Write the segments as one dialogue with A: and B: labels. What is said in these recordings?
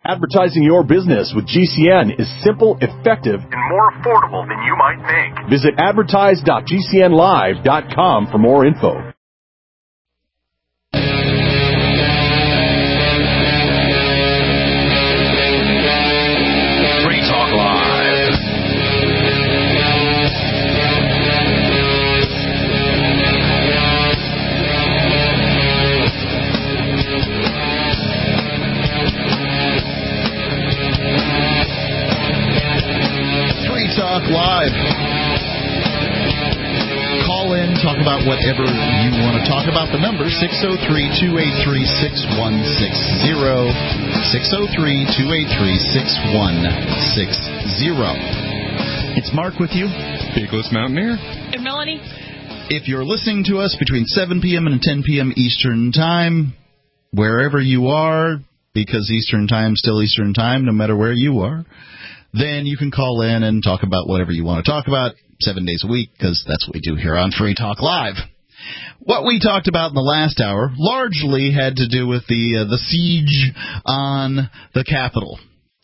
A: Advertising your business with GCN is simple, effective, and more affordable than you might think. Visit advertise.gcnlive.com for more info. Free Talk Live.
B: Talk Live. Call in, talk about whatever you want to talk about. The number 603-283-6160. 603-283-6160. It's Mark with you.
C: Beagless Mountaineer.
D: And Melanie.
B: If you're listening to us between 7 p.m. and 10 p.m. Eastern Time, wherever you are, because Eastern Time is still Eastern Time, no matter where you are, then you can call in and talk about whatever you want to talk about 7 days a week, because that's what we do here on Free Talk Live. What we talked about in the last hour largely had to do with the siege on the Capitol.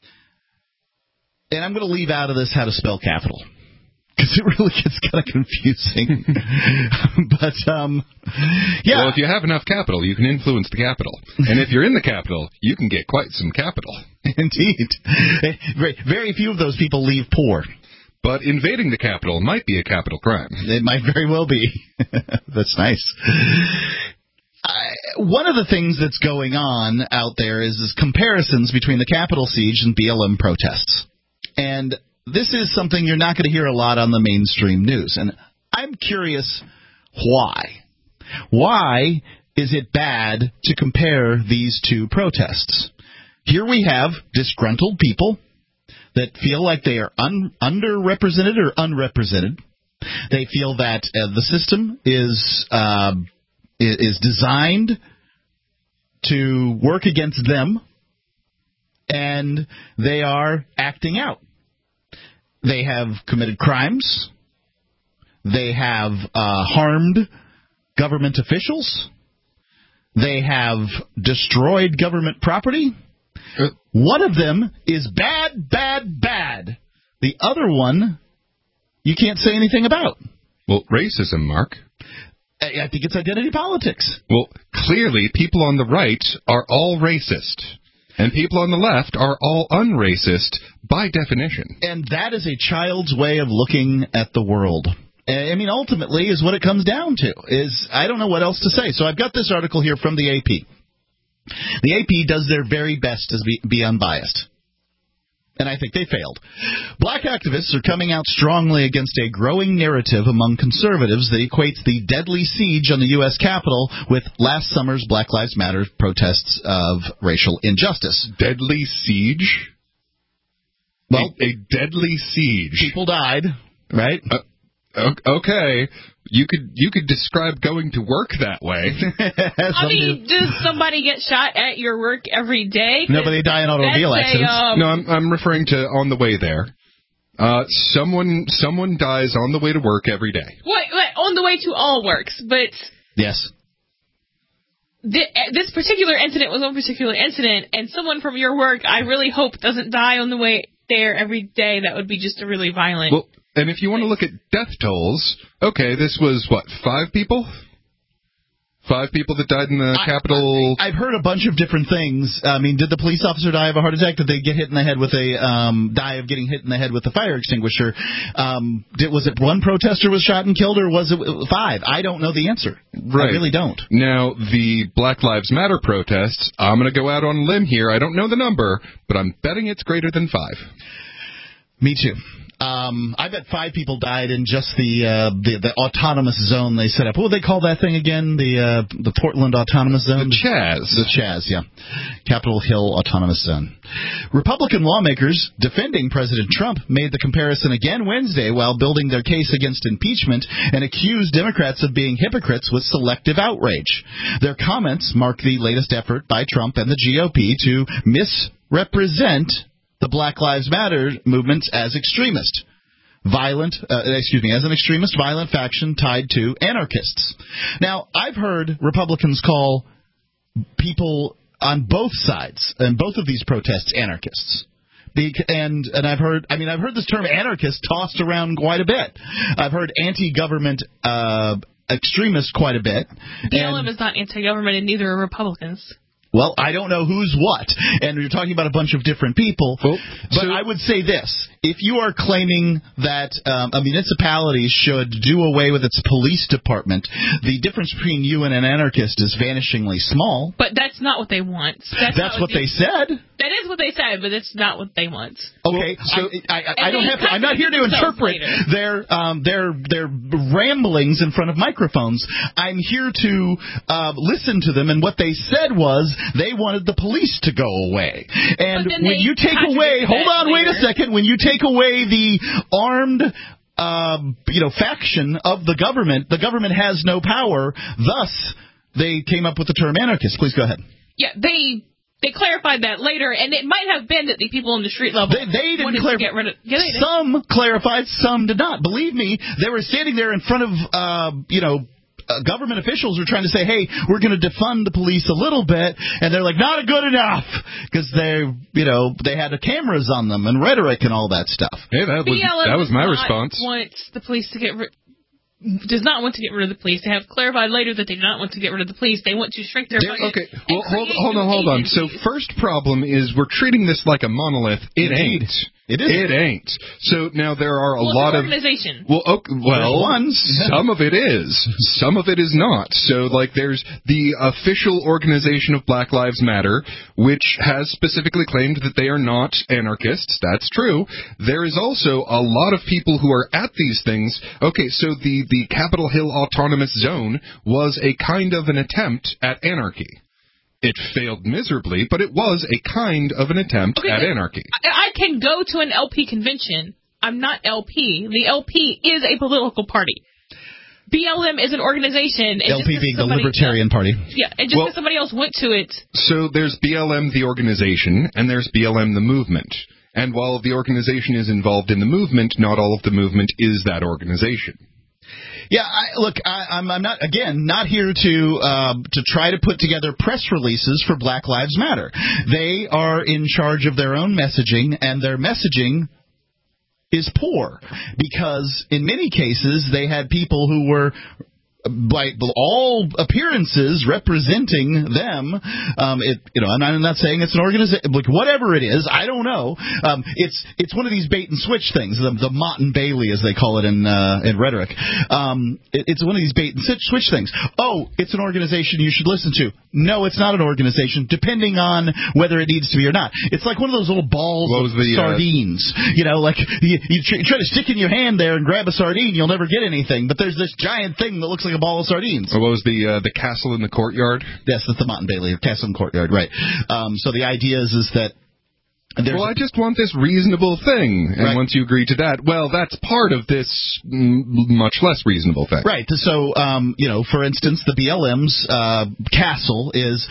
B: And I'm going to leave out of this how to spell Capitol, because it really gets kind of confusing. But, yeah.
C: Well, if you have enough capital, you can influence the capital. And if you're in the capital, you can get quite some capital.
B: Indeed. Very few of those people leave poor.
C: But invading the capital might be a capital crime.
B: It might very well be. That's nice. One of the things that's going on out there is comparisons between the Capitol siege and BLM protests. And this is something you're not going to hear a lot on the mainstream news. And I'm curious why. Why is it bad to compare these two protests? Here we have disgruntled people that feel like they are underrepresented or unrepresented. They feel that the system is designed to work against them, and they are acting out. They have committed crimes. They have harmed government officials. They have destroyed government property. One of them is bad, bad, bad. The other one, you can't say anything about.
C: Well, racism, Mark.
B: I think it's identity politics.
C: Well, clearly, people on the right are all racist. And people on the left are all unracist by definition.
B: And that is a child's way of looking at the world. I mean, ultimately, is what it comes down to. I don't know what else to say. So I've got this article here from the AP. The AP does their very best to be unbiased. And I think they failed. Black activists are coming out strongly against a growing narrative among conservatives that equates the deadly siege on the U.S. Capitol with last summer's Black Lives Matter protests of racial injustice.
C: Deadly siege?
B: Well,
C: a deadly siege.
B: People died, right?
C: Okay. You could describe going to work that way.
D: I mean, does somebody get shot at your work every day?
B: Nobody die in automobile accidents.
C: No, I'm referring to on the way there. Someone dies on the way to work every day.
D: Wait, on the way to all works, but...
B: Yes.
D: This particular incident was one particular incident, and someone from your work, I really hope, doesn't die on the way there every day. That would be just a really violent...
C: Well, and if you want to look at death tolls, okay, this was, 5 people? 5 people that died in the Capitol?
B: I've heard a bunch of different things. I mean, did the police officer die of a heart attack? Did they get hit in the head with die of getting hit in the head with a fire extinguisher? Was it one protester was shot and killed, or was it 5? I don't know the answer.
C: Right.
B: I really don't.
C: Now, the Black Lives Matter protests, I'm going to go out on a limb here. I don't know the number, but I'm betting it's greater than 5.
B: Me too. I bet 5 people died in just the autonomous zone they set up. What would they call that thing again? The Portland Autonomous Zone?
C: The Chaz.
B: The Chaz, yeah. Capitol Hill Autonomous Zone. Republican lawmakers defending President Trump made the comparison again Wednesday while building their case against impeachment and accused Democrats of being hypocrites with selective outrage. Their comments mark the latest effort by Trump and the GOP to misrepresent the Black Lives Matter movements as extremist. As an extremist violent faction tied to anarchists. Now, I've heard Republicans call people on both sides, and both of these protests, anarchists. And I've heard this term anarchist tossed around quite a bit. I've heard anti-government extremist quite a bit.
D: BLM is not anti-government, and neither are Republicans.
B: Well, I don't know who's what, and you're talking about a bunch of different people. But I would say this. If you are claiming that a municipality should do away with its police department, the difference between you and an anarchist is vanishingly small.
D: But that's not what they want.
B: That's what they said.
D: That is what they said, but it's not what they want.
B: Okay, so I don't have to. I'm not here to interpret their ramblings in front of microphones. I'm here to listen to them, and what they said was they wanted the police to go away. And when you take away, wait a second. When you take away the armed faction of the government has no power. Thus, they came up with the term anarchist. Please go ahead.
D: Yeah, they clarified that later, and it might have been that the people on the street level
B: they didn't
D: wanted to get rid of. Yeah,
B: some clarified, some did not. Believe me, they were standing there in front of government officials were trying to say, hey, we're going to defund the police a little bit, and they're like, not good enough, because they had the cameras on them and rhetoric and all that stuff.
C: Hey, that was my response.
D: Wants the police to get does not want to get rid of the police. They have clarified later that they do not want to get rid of the police. They want to shrink their budget.
C: Okay, well, hold on. So first problem is we're treating this like a monolith. It ain't. It ain't. So now there are a lot of
D: organization.
C: Some of it is. Some of it is not. So there's the official organization of Black Lives Matter, which has specifically claimed that they are not anarchists. That's true. There is also a lot of people who are at these things. Okay, so the Capitol Hill Autonomous Zone was a kind of an attempt at anarchy. It failed miserably, but it was a kind of an attempt at anarchy.
D: I can go to an LP convention. I'm not LP. The LP is a political party. BLM is an organization.
B: LP being the Libertarian Party.
D: Yeah, and just because somebody else went to it.
C: So there's BLM, the organization, and there's BLM, the movement. And while the organization is involved in the movement, not all of the movement is that organization.
B: Yeah, I'm not here to try to put together press releases for Black Lives Matter. They are in charge of their own messaging, and their messaging is poor because in many cases they had people who were, by all appearances, representing them. I'm not saying it's an organization, whatever it is, I don't know. It's one of these bait and switch things, the Mott and Bailey, as they call it in rhetoric. It's one of these bait and switch things. Oh, it's an organization you should listen to. No, it's not an organization, depending on whether it needs to be or not. It's like one of those little balls of sardines. You try to stick in your hand there and grab a sardine, you'll never get anything. But there's this giant thing that looks like a ball of sardines.
C: What was the castle in the courtyard?
B: Yes, that's the Mott and Bailey, castle in the courtyard, right. So the idea is that
C: I just want this reasonable thing. And once you agree to that, that's part of this much less reasonable thing.
B: Right. So, for instance, the BLM's castle is,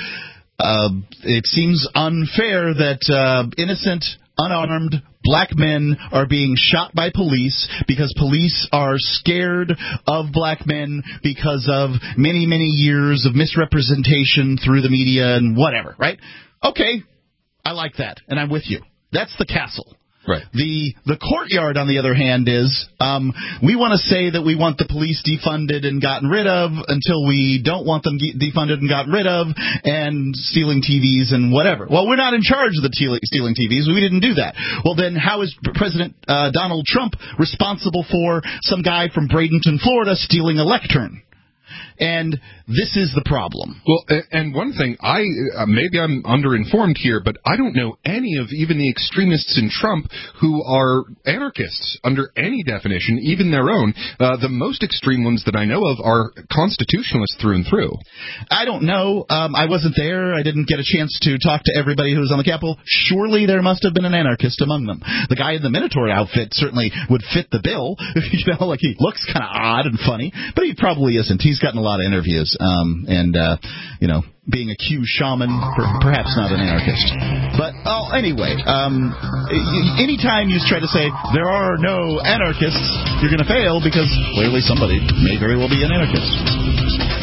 B: it seems unfair that innocent, unarmed Black men are being shot by police because police are scared of Black men because of many, many years of misrepresentation through the media and whatever, right? Okay, I like that, and I'm with you. That's the castle.
C: Right.
B: The courtyard, on the other hand, is we want to say that we want the police defunded and gotten rid of until we don't want them defunded and gotten rid of, and stealing TVs and whatever. Well, we're not in charge of the stealing TVs. We didn't do that. Well, then how is President Donald Trump responsible for some guy from Bradenton, Florida, stealing a lectern? And this is the problem.
C: Well, and one thing, maybe I'm underinformed here, but I don't know any of even the extremists in Trump who are anarchists under any definition, even their own. The most extreme ones that I know of are constitutionalists through and through.
B: I don't know. I wasn't there. I didn't get a chance to talk to everybody who was on the Capitol. Surely there must have been an anarchist among them. The guy in the Minotaur outfit certainly would fit the bill. He looks kind of odd and funny, but he probably isn't. He's gotten a lot of interviews, being a Q shaman, perhaps not an anarchist. But anyway, anytime you try to say there are no anarchists, you're going to fail because clearly somebody may very well be an anarchist.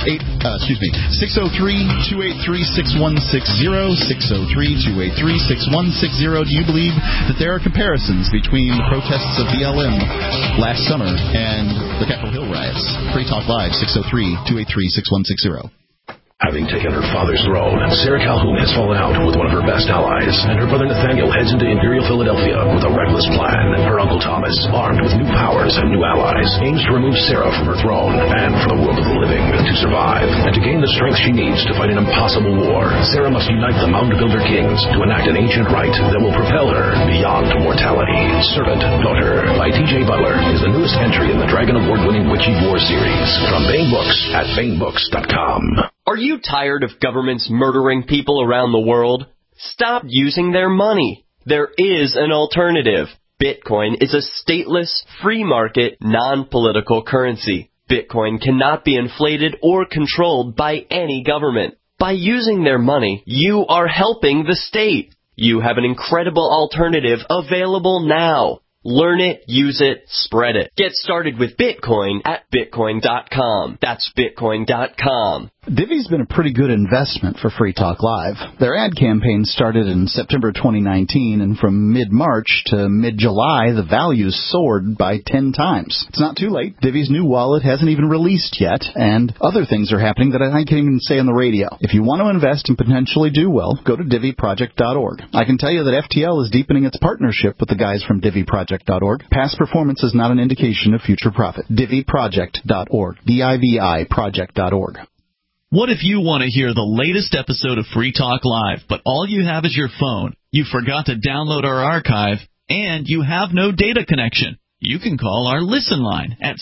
B: 603-283-6160. Do you believe that there are comparisons between the protests of BLM last summer and the Capitol Hill riots? Free Talk Live, 603-283-6160.
E: Having taken her father's throne, Sarah Calhoun has fallen out with one of her best allies, and her brother Nathaniel heads into Imperial Philadelphia with a reckless plan. Her uncle Thomas, armed with new powers and new allies, aims to remove Sarah from her throne and from the world of the living to survive. And to gain the strength she needs to fight an impossible war, Sarah must unite the Mound Builder Kings to enact an ancient rite that will propel her beyond mortality. Servant Daughter by T.J. Butler is the newest entry in the Dragon Award-winning Witchy War series from Baen Books at BaenBooks.com.
F: Are you tired of governments murdering people around the world? Stop using their money. There is an alternative. Bitcoin is a stateless, free market, non-political currency. Bitcoin cannot be inflated or controlled by any government. By using their money, you are helping the state. You have an incredible alternative available now. Learn it, use it, spread it. Get started with Bitcoin at Bitcoin.com. That's Bitcoin.com.
G: Divvy's been a pretty good investment for Free Talk Live. Their ad campaign started in September 2019, and from mid-March to mid-July, the values soared by 10 times. It's not too late. Divvy's new wallet hasn't even released yet, and other things are happening that I can't even say on the radio. If you want to invest and potentially do well, go to DivvyProject.org. I can tell you that FTL is deepening its partnership with the guys from DivvyProject.org. Past performance is not an indication of future profit. DivvyProject.org. DIVI Project.org.
H: What if you want to hear the latest episode of Free Talk Live, but all you have is your phone, you forgot to download our archive, and you have no data connection? You can call our Listen line at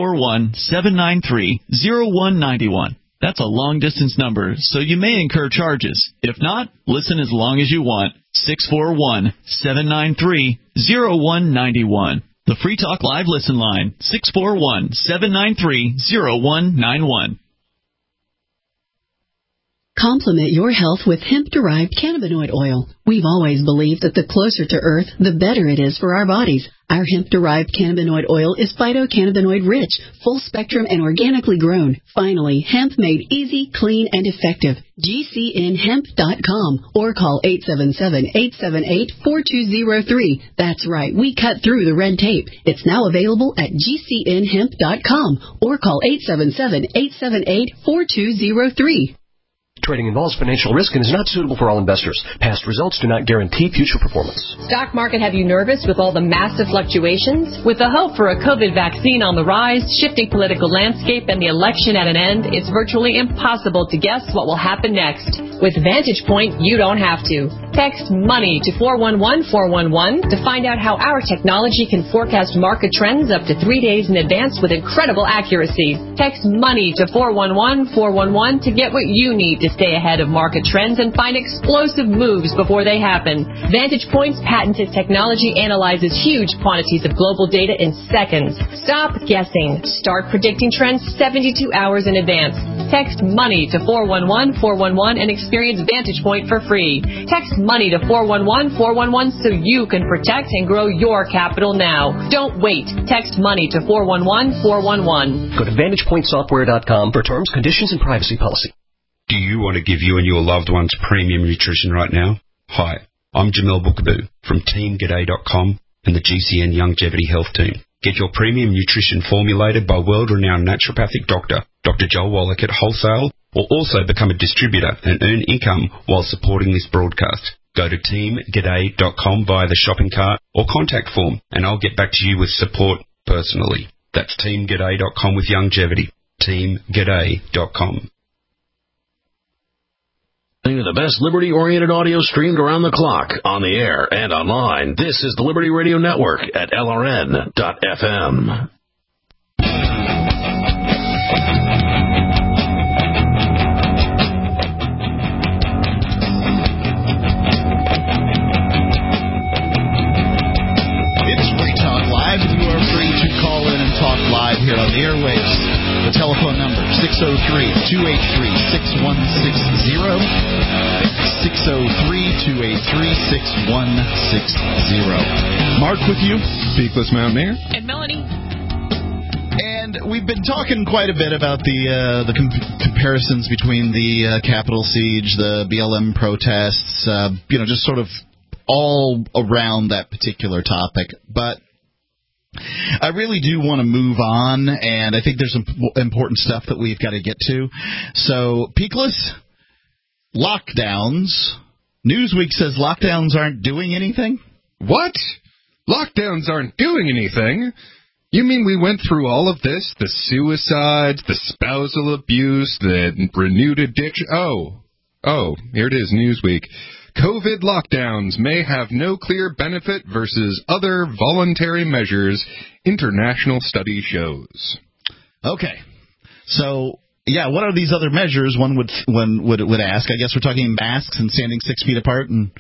H: 641-793-0191. That's a long-distance number, so you may incur charges. If not, listen as long as you want. 641-793-0191. The Free Talk Live Listen line, 641-793-0191.
I: Complement your health with hemp-derived cannabinoid oil. We've always believed that the closer to Earth, the better it is for our bodies. Our hemp-derived cannabinoid oil is phytocannabinoid-rich, full-spectrum, and organically grown. Finally, hemp made easy, clean, and effective. GCNhemp.com or call 877-878-4203. That's right, we cut through the red tape. It's now available at GCNhemp.com or call 877-878-4203.
J: Trading involves financial risk and is not suitable for all investors. Past results do not guarantee future performance.
K: Stock market have you nervous with all the massive fluctuations? With the hope for a COVID vaccine on the rise, shifting political landscape, and the election at an end, it's virtually impossible to guess what will happen next. With Vantage Point, you don't have to. Text MONEY to 411-411 to find out how our technology can forecast market trends up to 3 days in advance with incredible accuracy. Text MONEY to 411-411 to get what you need to stay ahead of market trends and find explosive moves before they happen. Vantage Point's patented technology analyzes huge quantities of global data in seconds. Stop guessing. Start predicting trends 72 hours in advance. Text MONEY to 411-411 and experience Vantage Point for free. Text MONEY to 411-411 so you can protect and grow your capital now. Don't wait. Text MONEY to 411-411.
J: Go to VantagePointSoftware.com for terms, conditions, and privacy policy.
L: Do you want to give you and your loved ones premium nutrition right now? Hi, I'm Jamel Bookaboo from TeamGaday.com and the GCN Longevity Health Team. Get your premium nutrition formulated by world-renowned naturopathic doctor, Dr. Joel Wallach at Wholesale, or also become a distributor and earn income while supporting this broadcast. Go to TeamGaday.com via the shopping cart or contact form, and I'll get back to you with support personally. That's TeamGaday.com with longevity. TeamGaday.com.
E: The best Liberty-oriented audio streamed around the clock, on the air, and online. This is the Liberty Radio Network at LRN.FM.
B: It's Free Talk Live, and you are free to call in and talk live here on the airwaves. The telephone number, 603-283-6160. 603-283-6160. Mark with you.
C: Peakless Mountaineer.
D: And Melanie.
B: And we've been talking quite a bit about the comparisons between the Capitol siege, the BLM protests, just sort of all around that particular topic. But I really do want to move on, and I think there's some important stuff that we've got to get to. So, Peakless, lockdowns. Newsweek says lockdowns aren't doing anything?
C: What? Lockdowns aren't doing anything? You mean we went through all of this? The suicides, the spousal abuse, the renewed addiction? Oh, here it is, Newsweek. COVID lockdowns may have no clear benefit versus other voluntary measures, international study shows.
B: Okay. So, yeah, what are these other measures, one would ask? I guess we're talking masks and standing 6 feet apart. And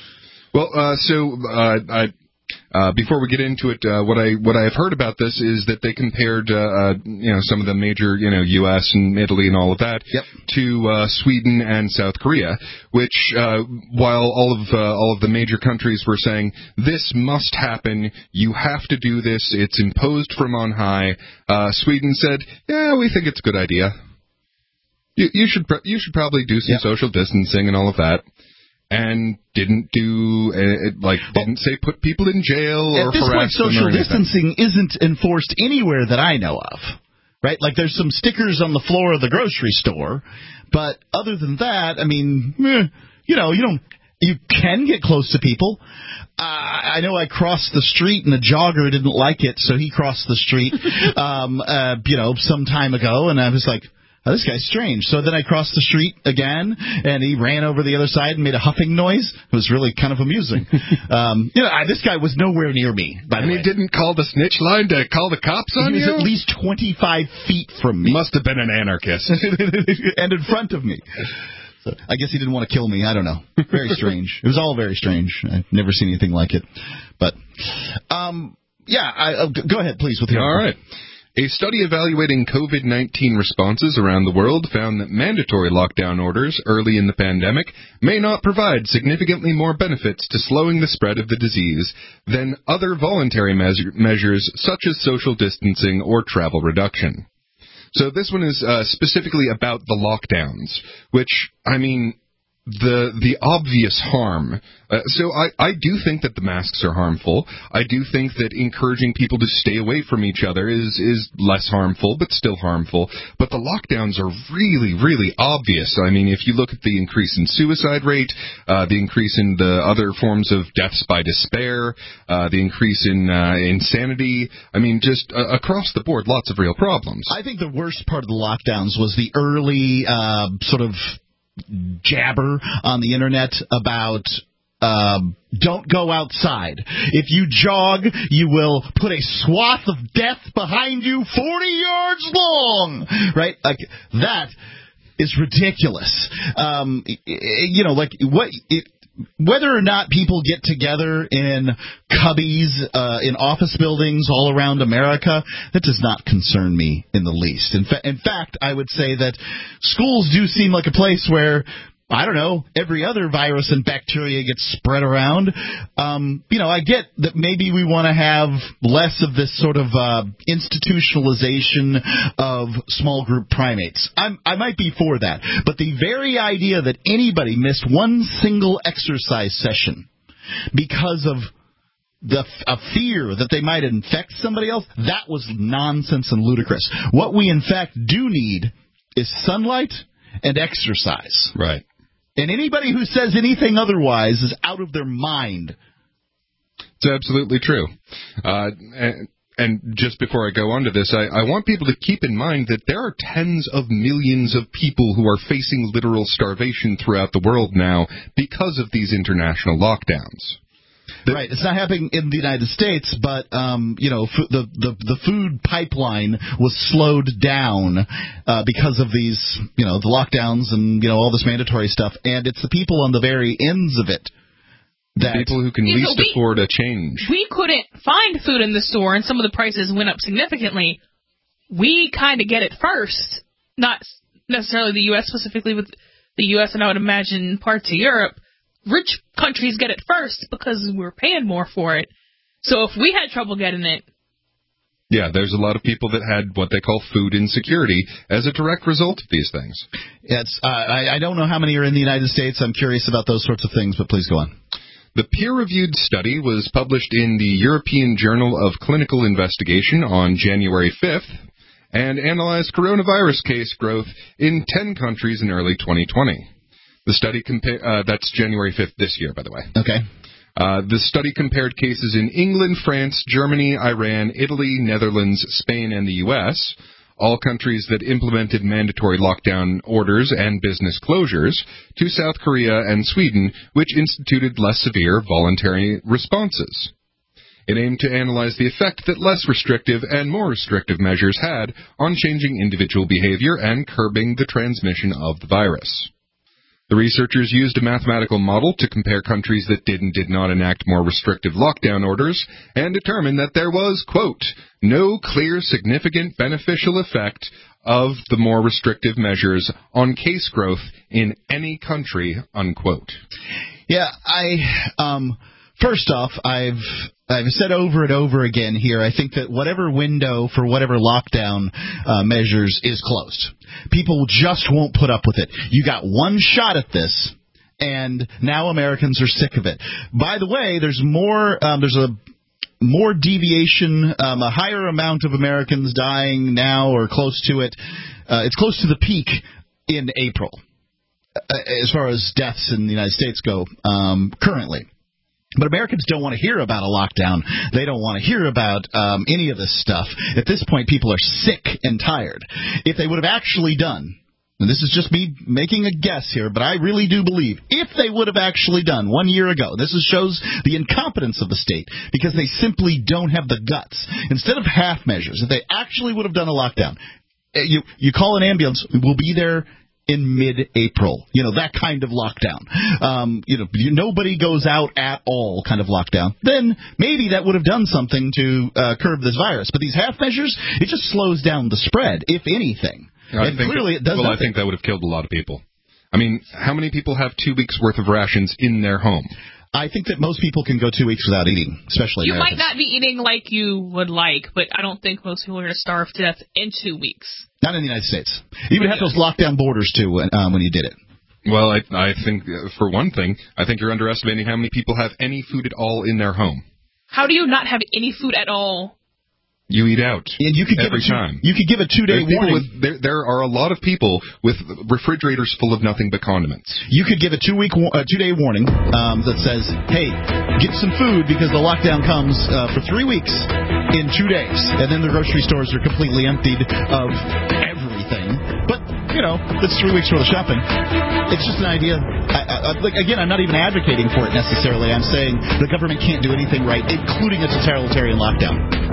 B: before we get into it, what I've heard about this is that they compared, some of the major, U.S. and Italy and all of that, to Sweden and South Korea, which, while all of the major countries were saying this must happen, you have to do this, it's imposed from on high, Sweden said, yeah, we think it's a good idea. You should probably do some social distancing and all of that. And didn't say put people in jail or harass them. At this point, social distancing isn't enforced anywhere that I know of, right? Like there's some stickers on the floor of the grocery store, but other than that, I mean, you can get close to people. I know I crossed the street and a jogger didn't like it, so he crossed the street, some time ago, and I was like, oh, this guy's strange. So then I crossed the street again, and he ran over the other side and made a huffing noise. It was really kind of amusing. This guy was nowhere near me, by the way. And he didn't call the snitch line to call the cops on you? He was at least 25 feet from me. Must have been an anarchist. And in front of me. So I guess he didn't want to kill me. I don't know. Very strange. It was all very strange. I've never seen anything like it. But, go ahead, please, with your... All right. A study evaluating COVID-19 responses around the world found that mandatory lockdown orders early in the pandemic may not provide significantly more benefits to slowing the spread of the disease than other voluntary measures such as social distancing or travel reduction. So this one is specifically about the lockdowns, which, I mean, the obvious harm. So I do think that the masks are harmful. I do think that encouraging people to stay away from each other is less harmful, but still harmful. But the lockdowns are really, really obvious. I mean, if you look at the increase in suicide rate, the increase in the other forms of deaths by despair, the increase in insanity, I mean, just across the board, lots of real problems. I think the worst part of the lockdowns was the early sort of jabber on the internet about don't go outside. If you jog, you will put a swath of death behind you 40 yards long, right? Like, that is ridiculous. Whether or not people get together in cubbies in office buildings all around America, that does not concern me in the least. In fact, I would say that schools do seem like a place where, I don't know, every other virus and bacteria gets spread around. I get that maybe we want to have less of this sort of institutionalization of small group primates. I might be for that. But the very idea that anybody missed one single exercise session because of a fear that they might infect somebody else, that was nonsense and ludicrous. What we, in fact, do need is sunlight and exercise. Right. And anybody who says anything otherwise is out of their mind. It's absolutely true. And just before I go on to this, I want people to keep in mind that there are tens of millions of people who are facing literal starvation throughout the world now because of these international lockdowns. Right. It's not happening in the United States, but, the food pipeline was slowed down because of these, the lockdowns and, all this mandatory stuff. And it's the people on the very ends of it. That people who can least afford a change. We couldn't find food in the store, and some of the prices went up significantly. We kind of get it first. Not necessarily the U.S., specifically with the U.S., and I would imagine parts of Europe. Rich countries get it first because we're paying more for it. So if we had trouble getting it,
C: Yeah, there's a lot of people that had what they call food insecurity as a direct result of these things.
B: I don't know how many are in the United States. I'm curious about those sorts of things, but please go on.
C: The peer-reviewed study was published in the European Journal of Clinical Investigation on January 5th and analyzed coronavirus case growth in 10 countries in early 2020. The study that's January 5th this year, by the way.
B: Okay.
C: The study compared cases in England, France, Germany, Iran, Italy, Netherlands, Spain, and the U.S., all countries that implemented mandatory lockdown orders and business closures, to South Korea and Sweden, which instituted less severe voluntary responses. It aimed to analyze the effect that less restrictive and more restrictive measures had on changing individual behavior and curbing the transmission of the virus. The researchers used a mathematical model to compare countries that did and did not enact more restrictive lockdown orders and determined that there was, quote, no clear significant beneficial effect of the more restrictive measures on case growth in any country, unquote.
B: Yeah, first off, I've said over and over again here, I think that whatever window for whatever lockdown measures is closed. People just won't put up with it. You got one shot at this, and now Americans are sick of it. By the way, there's a more deviation, a higher amount of Americans dying now or close to it. It's close to the peak in April, as far as deaths in the United States go currently. But Americans don't want to hear about a lockdown. They don't want to hear about any of this stuff. At this point, people are sick and tired. If they would have actually done, and this is just me making a guess here, but I really do believe, if they would have actually done 1 year ago, this shows the incompetence of the state, because they simply don't have the guts. Instead of half measures, if they actually would have done a lockdown, you call an ambulance, we'll be there in mid-April, that kind of lockdown. Nobody goes out at all kind of lockdown. Then maybe that would have done something to curb this virus. But these half measures, it just slows down the spread, if anything.
C: I think that would have killed a lot of people. I mean, how many people have 2 weeks' worth of rations in their home?
B: I think that most people can go 2 weeks without eating, especially
D: You
B: Americans.
D: might not be eating like you would like, but I don't think most people are going to starve to death in 2 weeks.
B: Not in the United States. You would have those lockdown borders, too, when you did it.
C: Well, I think, for one thing, I think you're underestimating how many people have any food at all in their home.
D: How do you not have any food at all?
C: You eat out
B: and you could
C: every time.
B: You could give a 2-day warning.
C: There are a lot of people with refrigerators full of nothing but condiments.
B: You could give a 2-day warning that says, hey, get some food because the lockdown comes for 3 weeks in 2 days. And then the grocery stores are completely emptied of everything. But, it's 3 weeks worth of shopping. It's just an idea. Again, I'm not even advocating for it necessarily. I'm saying the government can't do anything right, including a totalitarian lockdown.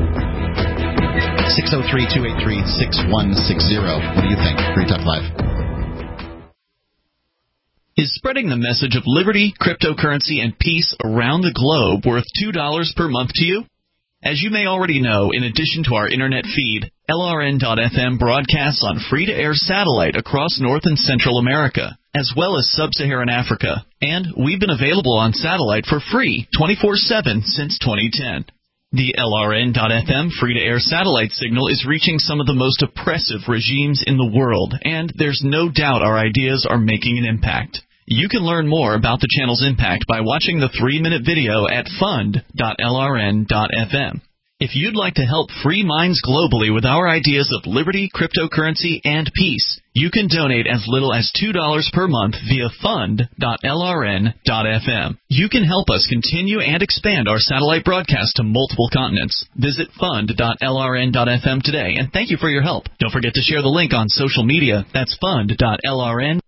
B: 603-283-6160. What do you think? Free Talk Live.
H: Is spreading the message of liberty, cryptocurrency, and peace around the globe worth $2 per month to you? As you may already know, in addition to our internet feed, LRN.FM broadcasts on free-to-air satellite across North and Central America, as well as Sub-Saharan Africa. And we've been available on satellite for free 24/7 since 2010. The LRN.FM free-to-air satellite signal is reaching some of the most oppressive regimes in the world, and there's no doubt our ideas are making an impact. You can learn more about the channel's impact by watching the 3-minute video at fund.lrn.fm. If you'd like to help free minds globally with our ideas of liberty, cryptocurrency, and peace, you can donate as little as $2 per month via fund.lrn.fm. You can help us continue and expand our satellite broadcast to multiple continents. Visit fund.lrn.fm today, and thank you for your help. Don't forget to share the link on social media. That's fund.lrn.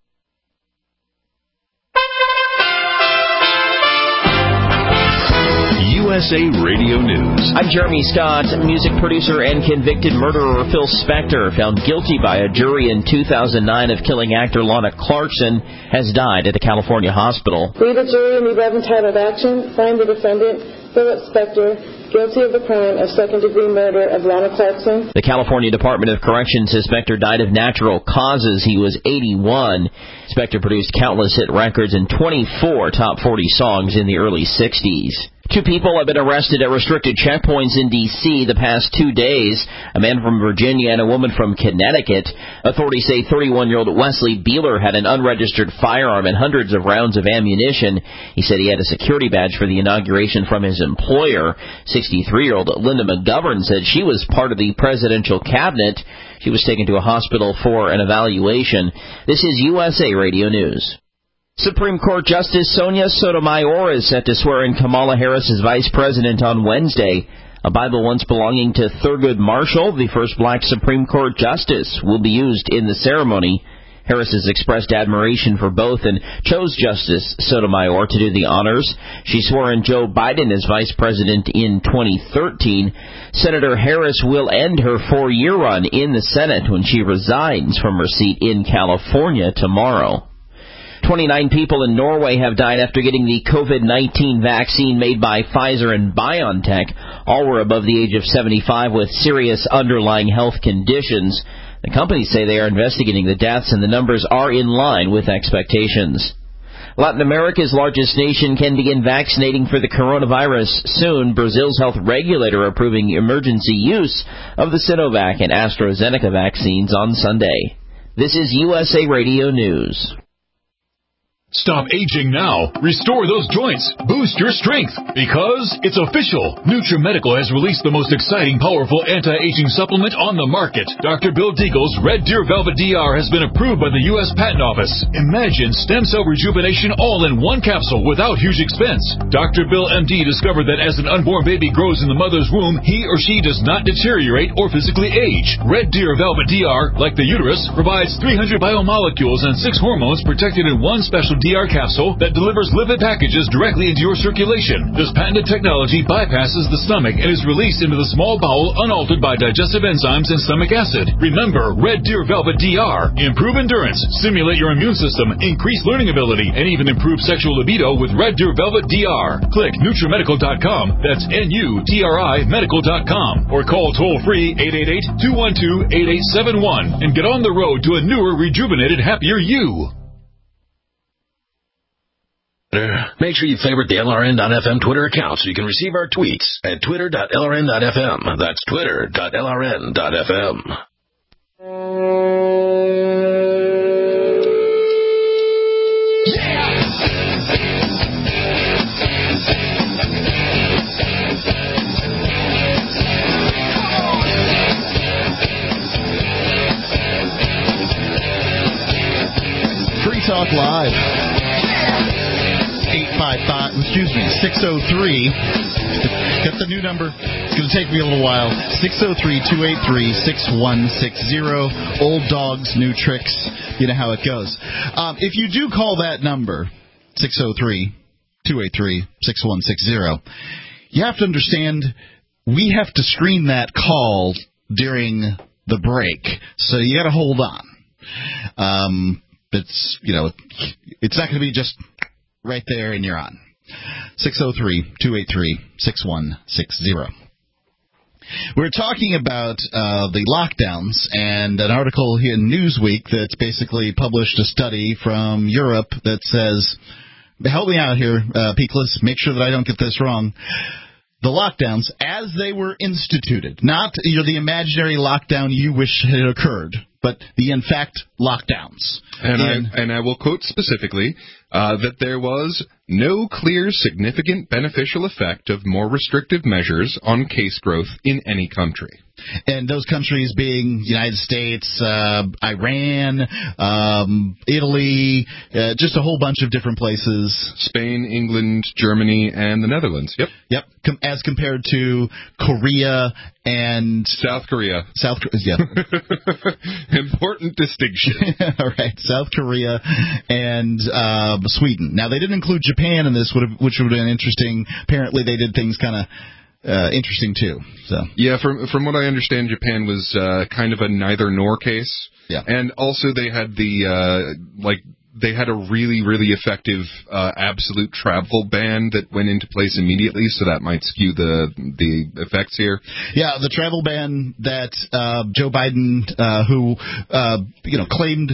E: USA Radio News.
M: I'm Jeremy Scott. Music producer and convicted murderer Phil Spector, found guilty by a jury in 2009 of killing actor Lana Clarkson, has died at a California hospital.
N: We, the jury in the above entitled action, find the defendant, Philip Spector, guilty of the crime of second-degree murder of Lana Clarkson.
M: The California Department of Corrections says Spector died of natural causes. He was 81. Spector produced countless hit records and 24 top 40 songs in the early 60s. 2 people have been arrested at restricted checkpoints in D.C. the past 2 days, a man from Virginia and a woman from Connecticut. Authorities say 31-year-old Wesley Beeler had an unregistered firearm and hundreds of rounds of ammunition. He said he had a security badge for the inauguration from his employer. 63-year-old Linda McGovern said she was part of the presidential cabinet. She was taken to a hospital for an evaluation. This is USA Radio News. Supreme Court Justice Sonia Sotomayor is set to swear in Kamala Harris as vice president on Wednesday. A Bible once belonging to Thurgood Marshall, the first black Supreme Court justice, will be used in the ceremony. Harris has expressed admiration for both and chose Justice Sotomayor to do the honors. She swore in Joe Biden as vice president in 2013. Senator Harris will end her 4-year run in the Senate when she resigns from her seat in California tomorrow. 29 people in Norway have died after getting the COVID-19 vaccine made by Pfizer and BioNTech. All were above the age of 75 with serious underlying health conditions. The companies say they are investigating the deaths, and the numbers are in line with expectations. Latin America's largest nation can begin vaccinating for the coronavirus soon. Brazil's health regulator approving emergency use of the Sinovac and AstraZeneca vaccines on Sunday. This is USA Radio News.
A: Stop aging now. Restore those joints. Boost your strength. Because it's official. NutriMedical has released the most exciting, powerful anti-aging supplement on the market. Dr. Bill Deagle's Red Deer Velvet DR has been approved by the U.S. Patent Office. Imagine stem cell rejuvenation all in one capsule without huge expense. Dr. Bill MD discovered that as an unborn baby grows in the mother's womb, he or she does not deteriorate or physically age. Red Deer Velvet DR, like the uterus, provides 300 biomolecules and 6 hormones protected in one special DR capsule that delivers lipid packages directly into your circulation. This patented technology bypasses the stomach and is released into the small bowel unaltered by digestive enzymes and stomach acid. Remember, Red Deer Velvet DR. Improve endurance, stimulate your immune system, increase learning ability, and even improve sexual libido with Red Deer Velvet DR. Click NutriMedical.com, that's NUTRI Medical.com, or call toll-free 888-212-8871 and get on the road to a newer, rejuvenated, happier you.
E: Make sure you favorite the LRN.FM Twitter account so you can receive our tweets at twitter.lrn.fm. That's twitter.lrn.fm.
B: Free Talk Live. 603. Got the new number. It's going to take me a little while. 603-283-6160. Old dogs, new tricks. You know how it goes. If you do call that number, 603-283-6160, you have to understand we have to screen that call during the break. So you got to hold on. It's not going to be just right there and you're on. 603-283-6160. We're talking about the lockdowns and an article here in Newsweek that's basically published a study from Europe that says, help me out here, Peakless, make sure that I don't get this wrong. The lockdowns, as they were instituted, not the imaginary lockdown you wish had occurred, but the, in fact, lockdowns.
C: And I will quote specifically that there was no clear, significant beneficial effect of more restrictive measures on case growth in any country.
B: And those countries being United States, Iran, Italy, just a whole bunch of different places.
C: Spain, England, Germany, and the Netherlands. Yep.
B: As compared to Korea and
C: South Korea.
B: Yeah.
C: Important distinction.
B: All right. South Korea and Sweden. Now, they didn't include Japan in this, which would have been interesting. Apparently, they did things kind of interesting too. So
C: yeah, from what I understand, Japan was kind of a neither nor case.
B: Yeah,
C: and also they had they had a really, really effective absolute travel ban that went into place immediately, so that might skew the effects here.
B: Yeah, the travel ban that Joe Biden, who claimed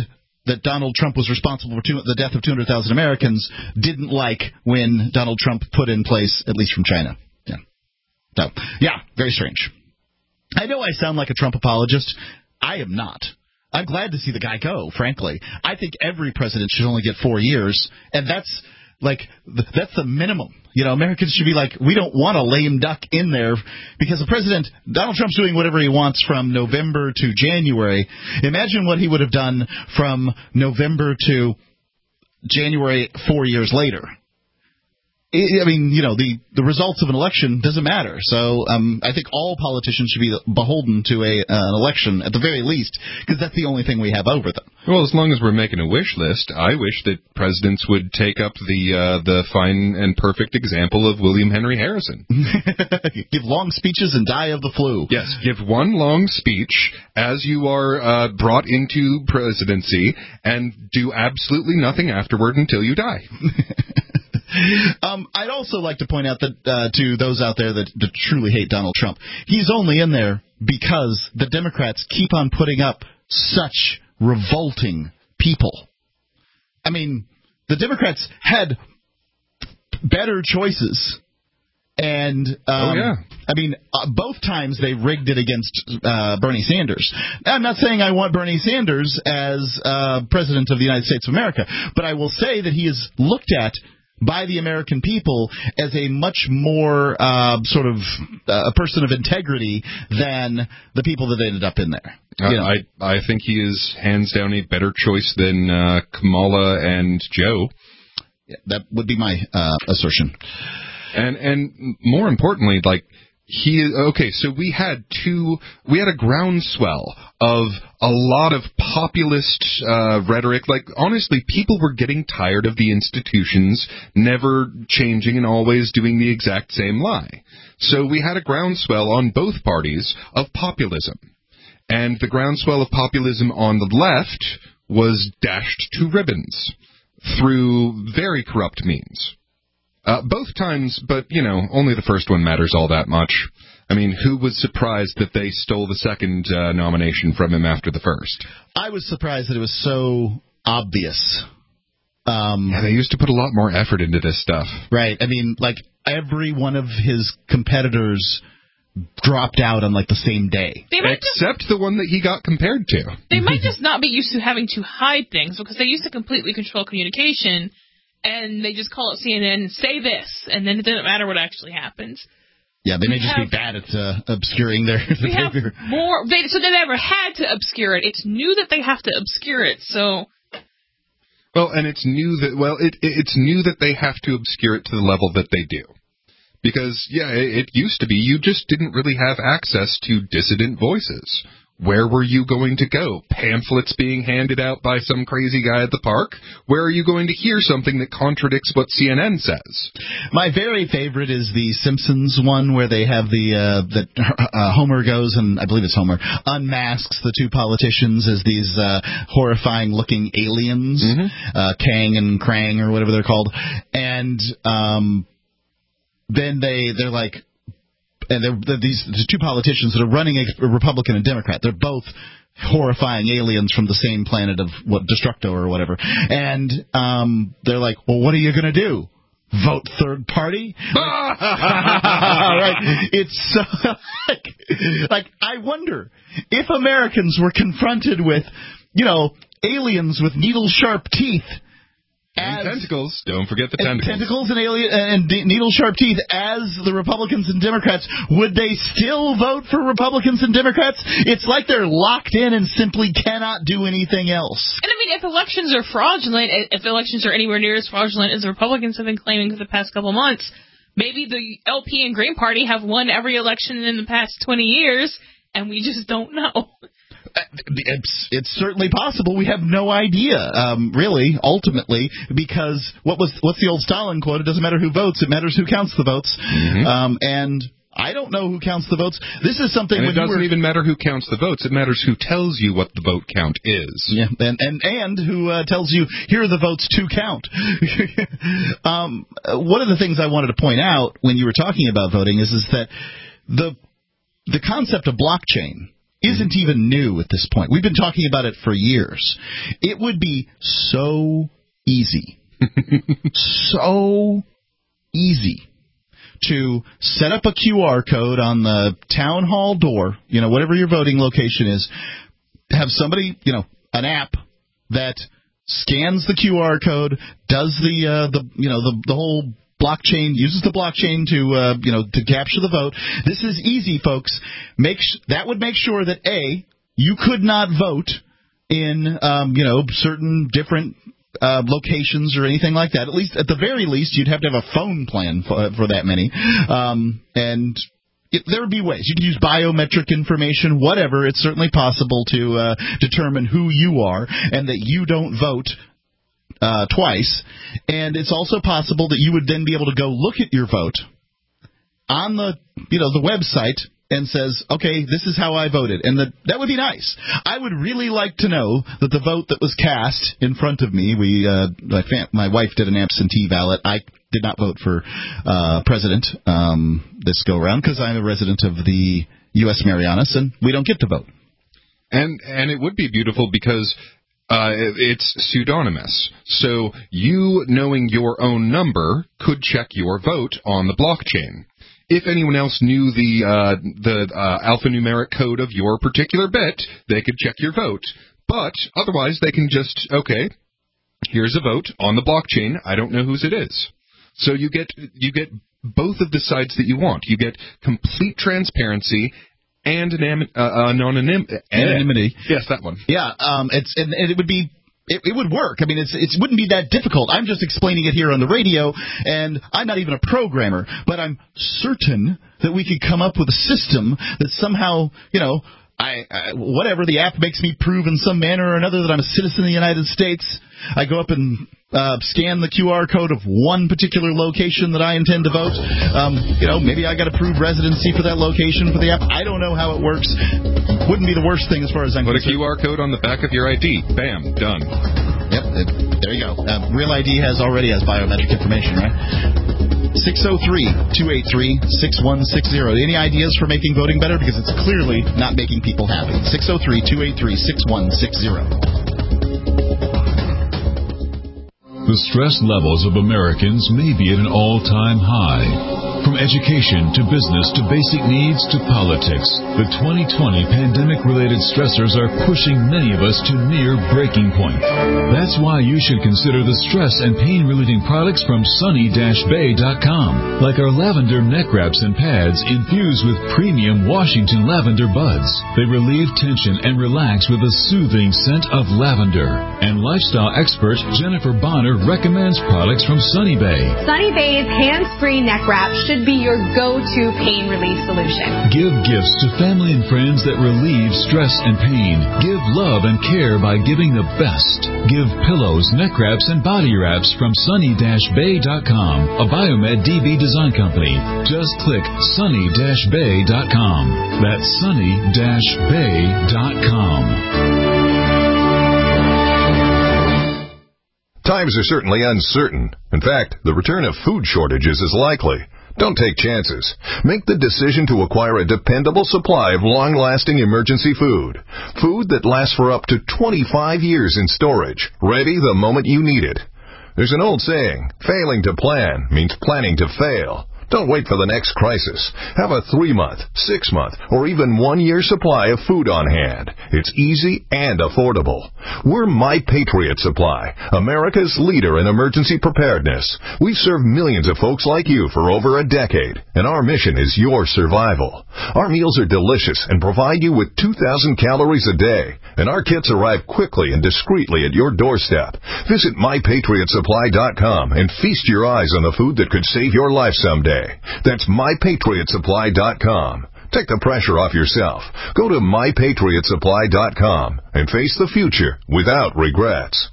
B: that Donald Trump was responsible for the death of 200,000 Americans didn't like when Donald Trump put in place, at least from China. Yeah. So, yeah, very strange. I know I sound like a Trump apologist. I am not. I'm glad to see the guy go, frankly. I think every president should only get 4 years, and that's the minimum. Americans should be like, we don't want a lame duck in there, because the president, Donald Trump's doing whatever he wants from November to January. Imagine what he would have done from November to January 4 years later. I mean, the results of an election doesn't matter. So I think all politicians should be beholden to an election at the very least, because that's the only thing we have over them.
C: Well, as long as we're making a wish list, I wish that presidents would take up the fine and perfect example of William Henry Harrison.
B: Give long speeches and die of the flu.
C: Yes, give one long speech as you are brought into presidency, and do absolutely nothing afterward until you die.
B: I'd also like to point out that to those out there that truly hate Donald Trump, he's only in there because the Democrats keep on putting up such revolting people. I mean, the Democrats had better choices, and both times they rigged it against Bernie Sanders. I'm not saying I want Bernie Sanders as president of the United States of America, but I will say that he is looked at by the American people as a much more a person of integrity than the people that ended up in there.
C: I think he is hands down a better choice than Kamala and Joe.
B: Yeah, that would be my assertion.
C: And more importantly, so we had a groundswell of a lot of populist rhetoric. Honestly, people were getting tired of the institutions never changing and always doing the exact same lie. So we had a groundswell on both parties of populism. And the groundswell of populism on the left was dashed to ribbons through very corrupt means. Both times, but, only the first one matters all that much. I mean, who was surprised that they stole the second nomination from him after the first?
B: I was surprised that it was so obvious.
C: They used to put a lot more effort into this stuff.
B: Right. I mean, every one of his competitors dropped out on, the same day.
C: Except the one that he got compared to.
D: They might just not be used to having to hide things, because they used to completely control communication. And they just call it CNN, say this, and then it doesn't matter what actually happens.
B: Yeah, they may just be bad at obscuring their behavior.
D: So they never had to obscure it. It's new that they have to obscure it, so...
C: Well, and it's new that they have to obscure it to the level that they do. Because, it used to be you just didn't really have access to dissident voices. Where were you going to go? Pamphlets being handed out by some crazy guy at the park? Where are you going to hear something that contradicts what CNN says?
B: My very favorite is the Simpsons one, where they have that Homer goes, and I believe it's Homer, unmasks the two politicians as these horrifying-looking aliens, Kang and Krang or whatever they're called, and then they're like... And they're these two politicians that are running a Republican and Democrat. They're both horrifying aliens from the same planet of Destructo or whatever. And they're like, well, what are you going to do? Vote third party? Right. It's like I wonder if Americans were confronted with, aliens with needle-sharp teeth.
C: And tentacles. Don't forget the tentacles.
B: Tentacles and needle-sharp teeth as the Republicans and Democrats. Would they still vote for Republicans and Democrats? It's like they're locked in and simply cannot do anything else.
D: And I mean, if elections are fraudulent, if elections are anywhere near as fraudulent as the Republicans have been claiming for the past couple months, maybe the LP and Green Party have won every election in the past 20 years, and we just don't know.
B: It's certainly possible. We have no idea, really, ultimately, because what's the old Stalin quote? It doesn't matter who votes, it matters who counts the votes. And I don't know who counts the votes. This is something.
C: And it doesn't even matter who counts the votes. It matters who tells you what the vote count is.
B: Yeah, and who tells you here are the votes to count. One of the things I wanted to point out when you were talking about voting is that the concept of blockchain isn't even new at this point. We've been talking about it for years. It would be so easy, so easy to set up a QR code on the town hall door, whatever your voting location is, have somebody, an app that scans the QR code, does the whole blockchain, uses the blockchain to capture the vote. This is easy, folks. That would make sure that you could not vote in certain different locations or anything like that. At the very least, you'd have to have a phone plan for that many. There would be ways. You could use biometric information, whatever. It's certainly possible to determine who you are and that you don't vote twice. And it's also possible that you would then be able to go look at your vote on the website and says, okay, this is how I voted. And that would be nice. I would really like to know that the vote that was cast in front of me, my wife did an absentee ballot. I did not vote for president this go-around because I'm a resident of the U.S. Marianas, and we don't get to vote.
C: And it would be beautiful because it's pseudonymous. So you knowing your own number could check your vote on the blockchain. If anyone else knew the alphanumeric code of your particular bit, they could check your vote. But otherwise, they can just, okay, here's a vote on the blockchain. I don't know whose it is. So you get both of the sides that you want. You get complete transparency and anonymity. Yes, that one.
B: Yeah, it would be. It would work. I mean, it wouldn't be that difficult. I'm just explaining it here on the radio, and I'm not even a programmer, but I'm certain that we could come up with a system that somehow, whatever, the app makes me prove in some manner or another that I'm a citizen of the United States. I go up and scan the QR code of one particular location that I intend to vote. Maybe I got to prove residency for that location for the app. I don't know how it works. Wouldn't be the worst thing as far as I'm concerned.
C: Put a QR code on the back of your ID. Bam, done.
B: Yep, there you go. Real ID already has biometric information, right? 603-283-6160. Any ideas for making voting better? Because it's clearly not making people happy. 603-283-6160.
A: The stress levels of Americans may be at an all-time high. From education to business to basic needs to politics, the 2020 pandemic-related stressors are pushing many of us to near breaking point. That's why you should consider the stress and pain-relieving products from sunny-bay.com, like our lavender neck wraps and pads infused with premium Washington lavender buds. They relieve tension and relax with a soothing scent of lavender. And lifestyle expert Jennifer Bonner recommends products from Sunny Bay.
O: Sunny Bay's hands-free neck wrap should be your go-to pain relief solution.
A: Give gifts to family and friends that relieve stress and pain. Give love and care by giving the best. Give pillows, neck wraps, and body wraps from sunny-bay.com, a Biomed DB design company. Just click sunny-bay.com. That's sunny-bay.com.
P: Times are certainly uncertain. In fact, the return of food shortages is likely. Don't take chances. Make the decision to acquire a dependable supply of long-lasting emergency food. Food that lasts for up to 25 years in storage, ready the moment you need it. There's an old saying, failing to plan means planning to fail. Don't wait for the next crisis. Have a 3-month, 6-month, or even 1-year supply of food on hand. It's easy and affordable. We're My Patriot Supply, America's leader in emergency preparedness. We've served millions of folks like you for over a decade, and our mission is your survival. Our meals are delicious and provide you with 2,000 calories a day, and our kits arrive quickly and discreetly at your doorstep. Visit MyPatriotSupply.com and feast your eyes on the food that could save your life someday. That's MyPatriotSupply.com. Take the pressure off yourself. Go to MyPatriotSupply.com and face the future without regrets.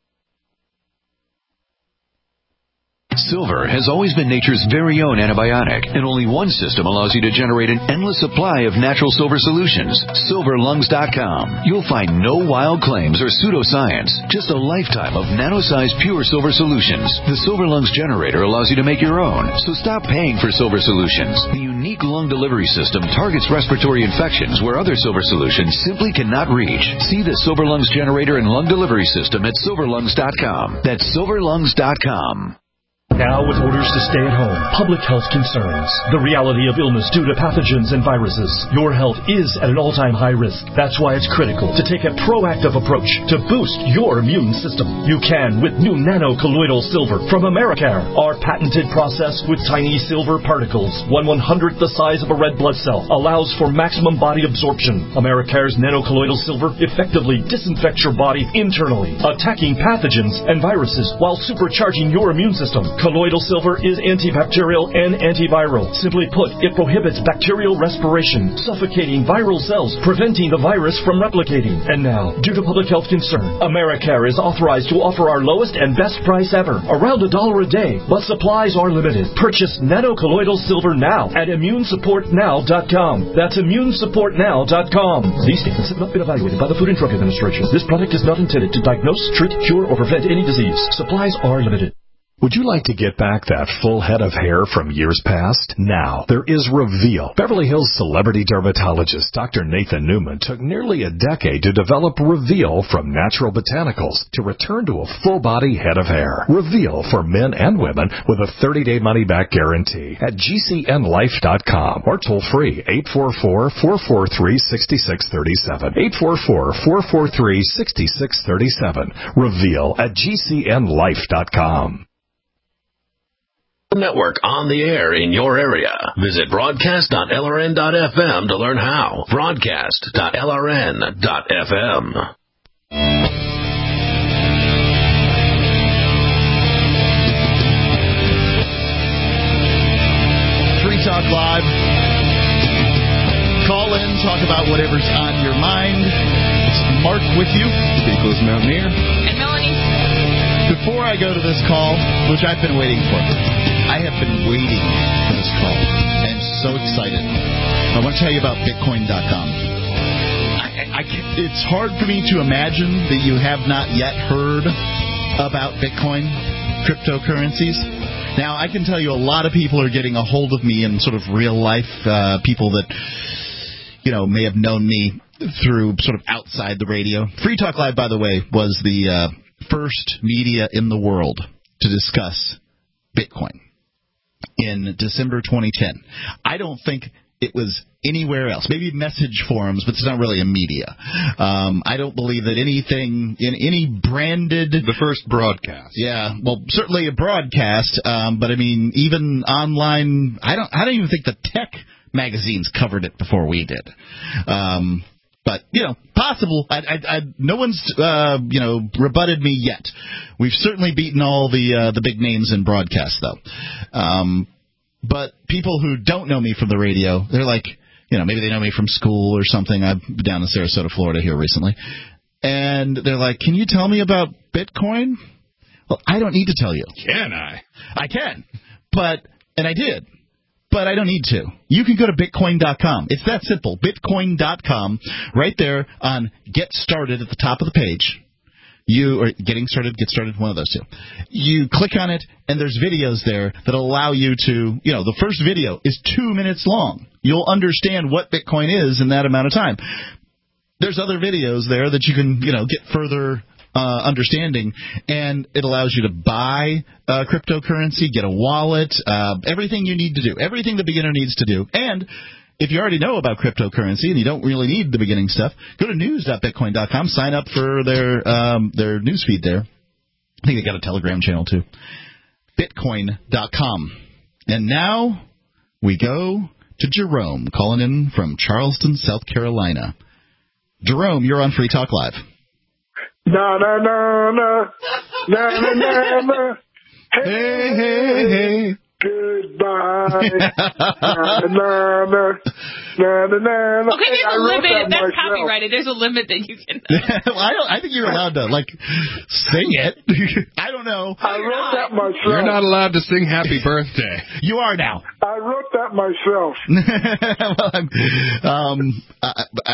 Q: Silver has always been nature's very own antibiotic, and only one system allows you to generate an endless supply of natural silver solutions. SilverLungs.com. You'll find no wild claims or pseudoscience, just a lifetime of nano-sized pure silver solutions. The Silver Lungs generator allows you to make your own, so stop paying for silver solutions. The unique lung delivery system targets respiratory infections where other Silver solutions simply cannot reach. See the Silver Lungs generator and lung delivery system at silverlungs.com. That's silverlungs.com.
R: Now, with orders to stay at home, public health concerns, the reality of illness due to pathogens and viruses, your health is at an all-time high risk. That's why it's critical to take a proactive approach to boost your immune system. You can with new nano-colloidal silver from Americare. Our patented process with tiny silver particles, 1/100th the size of a red blood cell, allows for maximum body absorption. Americare's nano-colloidal silver effectively disinfects your body internally, attacking pathogens and viruses while supercharging your immune system. Colloidal silver is antibacterial and antiviral. Simply put, it prohibits bacterial respiration, suffocating viral cells, preventing the virus from replicating. And now, due to public health concern, Americare is authorized to offer our lowest and best price ever, around $1 a day, but supplies are limited. Purchase nano-colloidal silver now at immunesupportnow.com. That's immunesupportnow.com. These statements have not been evaluated by the Food and Drug Administration. This product is not intended to diagnose, treat, cure, or prevent any disease. Supplies are limited.
S: Would you like to get back that full head of hair from years past? Now, there is Reveal. Beverly Hills celebrity dermatologist Dr. Nathan Newman took nearly a decade to develop Reveal from natural botanicals to return to a full-body head of hair. Reveal for men and women with a 30-day money-back guarantee at GCNlife.com or toll-free 844-443-6637. 844-443-6637. Reveal at GCNlife.com.
E: Network on the air in your area. Visit broadcast.lrn.fm to learn how. Broadcast.lrn.fm.
B: Free Talk Live. Call in, talk about whatever's on your mind. It's Mark with you.
C: Nicholas Mountaineer.
D: And Melanie.
B: Before I go to this call, which I've been waiting for, I have been waiting for this call. I am so excited. I want to tell you about Bitcoin.com. It's hard for me to imagine that you have not yet heard about Bitcoin, cryptocurrencies. Now, I can tell you a lot of people are getting a hold of me in sort of real life, people that, may have known me through sort of outside the radio. Free Talk Live, by the way, was the first media in the world to discuss Bitcoin in December 2010. I don't think it was anywhere else. Maybe message forums, but it's not really a media. I don't believe that anything in any branded...
C: The first broadcast.
B: Yeah, well, certainly a broadcast, but I mean, even online, I don't even think the tech magazines covered it before we did. But, possible. No one's, rebutted me yet. We've certainly beaten all the big names in broadcast, though. But people who don't know me from the radio, they're like, maybe they know me from school or something. I've been down in Sarasota, Florida here recently. And they're like, can you tell me about Bitcoin? Well, I don't need to tell you.
C: Can I?
B: I can. And I did. But I don't need to. You can go to Bitcoin.com. It's that simple. Bitcoin.com. Right there on Get Started at the top of the page. Or Getting Started, Get Started, one of those two. You click on it, and there's videos there that allow you to, the first video is 2 minutes long. You'll understand what Bitcoin is in that amount of time. There's other videos there that you can, get further understanding, and it allows you to buy cryptocurrency, get a wallet, everything you need to do, everything the beginner needs to do. And if you already know about cryptocurrency and you don't really need the beginning stuff, go to news.bitcoin.com, sign up for their newsfeed there. I think they got a Telegram channel too. Bitcoin.com. And now we go to Jerome, calling in from Charleston, South Carolina. Jerome, you're on Free Talk Live.
T: Na na na na na na na na. Hey hey hey. Goodbye. Na na na na na na.
D: Okay, there's a limit. That's copyrighted. There's a limit that you can.
B: Well, I think you're allowed to sing it. I don't know.
T: I wrote that myself.
C: You're not allowed to sing Happy Birthday.
B: You are now.
T: I wrote that myself.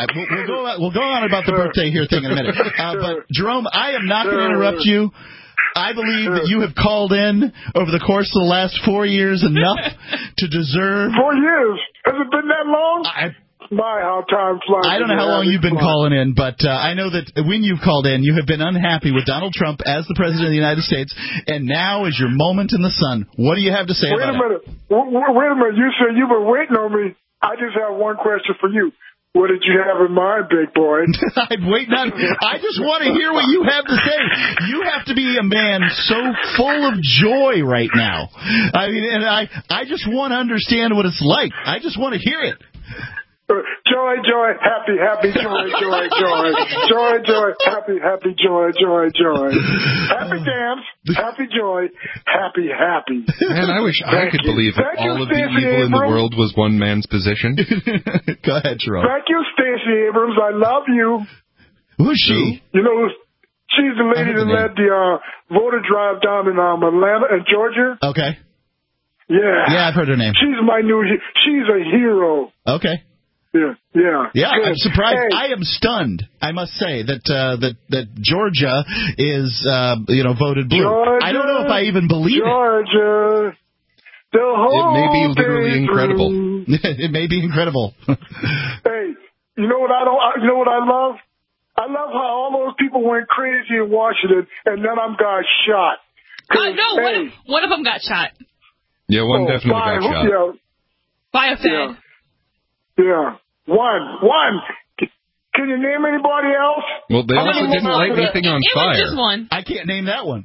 B: We'll go on about the birthday here thing in a minute. But Jerome, I am not going to interrupt you. I believe that you have called in over the course of the last 4 years enough to deserve...
T: 4 years? Has it been that long? My, how time flies.
B: I don't know how long you've been calling in, but I know that when you've called in, you have been unhappy with Donald Trump as the President of the United States, and now is your moment in the sun. What do you have to say about it?
T: Wait a minute. You said you've been waiting on me. I just have one question for you. What did you have in mind, big boy?
B: I'm waiting on. I just want to hear what you have to say. You have to be a man so full of joy right now. I mean, and I just want to understand what it's like. I just want to hear it.
T: Joy, joy, happy, happy, joy, joy, joy. Joy, joy, happy, happy, joy, joy, joy. Happy dance, happy joy, happy, happy.
C: Man, I wish I could believe that all of the evil in the world was one man's position.
B: Go ahead, Jerome.
T: Thank you, Stacey Abrams. I love you.
B: Who's she?
T: You know, she's the lady that led the voter drive down in Atlanta and Georgia.
B: Okay.
T: Yeah,
B: I've heard her name.
T: She's a hero.
B: Okay.
T: Yeah.
B: I'm surprised. Hey. I am stunned. I must say that Georgia is voted blue.
T: Georgia,
B: I don't know if I even believe
T: Georgia.
C: It may be literally incredible.
B: It may be incredible.
T: Hey, you know what I love? I love how all those people went crazy in Washington, and none of them got shot.
D: No, one of them got shot.
C: Yeah, one definitely got shot.
T: Yeah.
D: By a Fed.
T: Yeah. One. Can you name anybody else?
C: Well, they also didn't light anything on fire.
D: Just one.
B: I can't name that one.